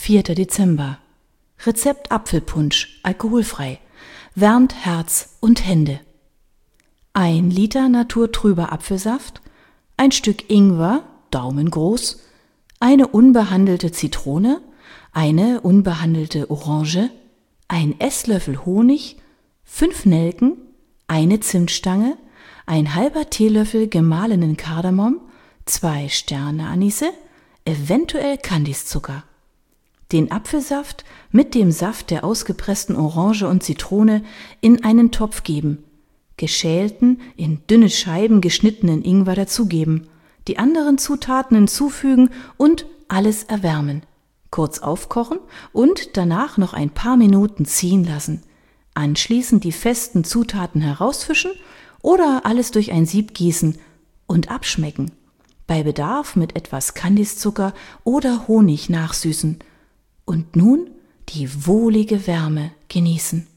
4. Dezember. Rezept Apfelpunsch, alkoholfrei. Wärmt Herz und Hände. 1 Liter naturtrüber Apfelsaft, ein Stück Ingwer, daumengroß, eine unbehandelte Zitrone, eine unbehandelte Orange, ein Esslöffel Honig, 5 Nelken, eine Zimtstange, ein halber Teelöffel gemahlenen Kardamom, 2 Sterne Anise, eventuell Kandiszucker. Den Apfelsaft mit dem Saft der ausgepressten Orange und Zitrone in einen Topf geben, geschälten, in dünne Scheiben geschnittenen Ingwer dazugeben, die anderen Zutaten hinzufügen und alles erwärmen, kurz aufkochen und danach noch ein paar Minuten ziehen lassen. Anschließend die festen Zutaten herausfischen oder alles durch ein Sieb gießen und abschmecken. Bei Bedarf mit etwas Kandiszucker oder Honig nachsüßen. Und nun die wohlige Wärme genießen.